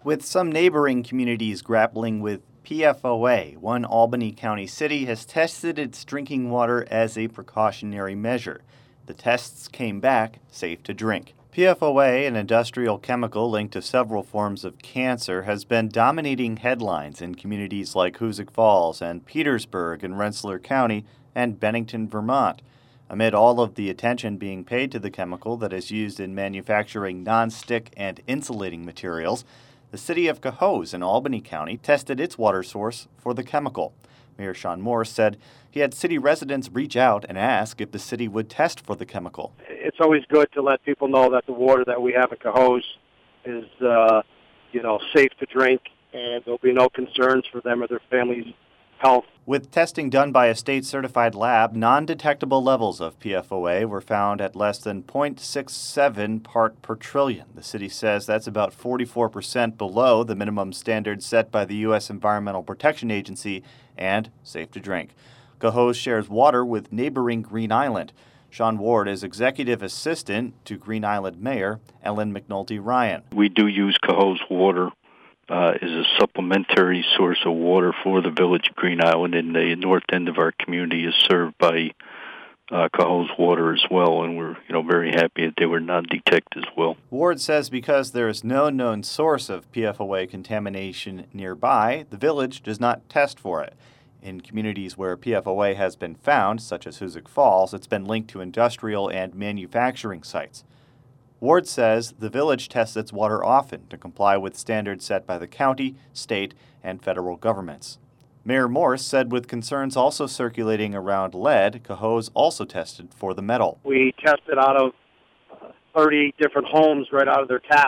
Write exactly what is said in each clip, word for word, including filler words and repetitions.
With some neighboring communities grappling with P F O A, one Albany County city has tested its drinking water as a precautionary measure. The tests came back safe to drink. P F O A, an industrial chemical linked to several forms of cancer, has been dominating headlines in communities like Hoosick Falls and Petersburg in Rensselaer County and Bennington, Vermont. Amid all of the attention being paid to the chemical that is used in manufacturing non-stick and insulating materials, the city of Cohoes in Albany County tested its water source for the chemical. Mayor Sean Morse said he had city residents reach out and ask if the city would test for the chemical. It's always good to let people know that the water that we have in Cohoes is, uh, you know, safe to drink, and there'll be no concerns for them or their families' health. With testing done by a state-certified lab, non-detectable levels of P F O A were found at less than zero point six seven part per trillion. The city says that's about forty-four percent below the minimum standard set by the U S Environmental Protection Agency and safe to drink. Cohoes shares water with neighboring Green Island. Sean Ward is executive assistant to Green Island Mayor Ellen McNulty Ryan. We do use Cohoes water uh, as a supplementary source of water for the village of Green Island, and the north end of our community is served by uh, Cohoes water as well, and we're you know very happy that they were non-detect as well. Ward says because there is no known source of P F O A contamination nearby, the village does not test for it. In communities where P F O A has been found, such as Hoosick Falls, it's been linked to industrial and manufacturing sites. Ward says the village tests its water often to comply with standards set by the county, state, and federal governments. Mayor Morse said with concerns also circulating around lead, Cohoes also tested for the metal. We tested out of uh, thirty different homes right out of their tap,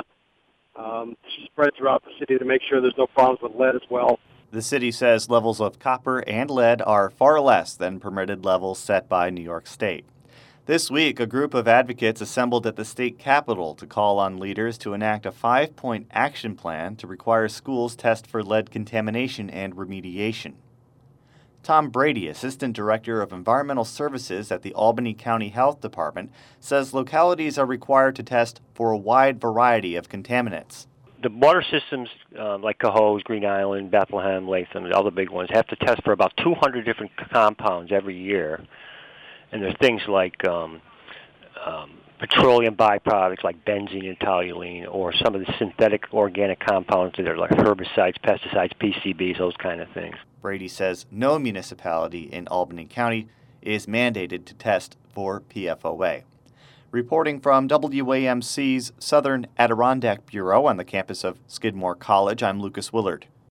um, spread throughout the city to make sure there's no problems with lead as well. The city says levels of copper and lead are far less than permitted levels set by New York State. This week, a group of advocates assembled at the state capitol to call on leaders to enact a five-point action plan to require schools test for lead contamination and remediation. Tom Brady, Assistant Director of Environmental Services at the Albany County Health Department, says localities are required to test for a wide variety of contaminants. The water systems uh, like Cohoes, Green Island, Bethlehem, Latham, and other big ones have to test for about two hundred different compounds every year. And there's things like um, um, petroleum byproducts like benzene and toluene, or some of the synthetic organic compounds that are like herbicides, pesticides, P C Bs, those kind of things. Brady says no municipality in Albany County is mandated to test for P F O A. Reporting from W A M C's Southern Adirondack Bureau on the campus of Skidmore College, I'm Lucas Willard.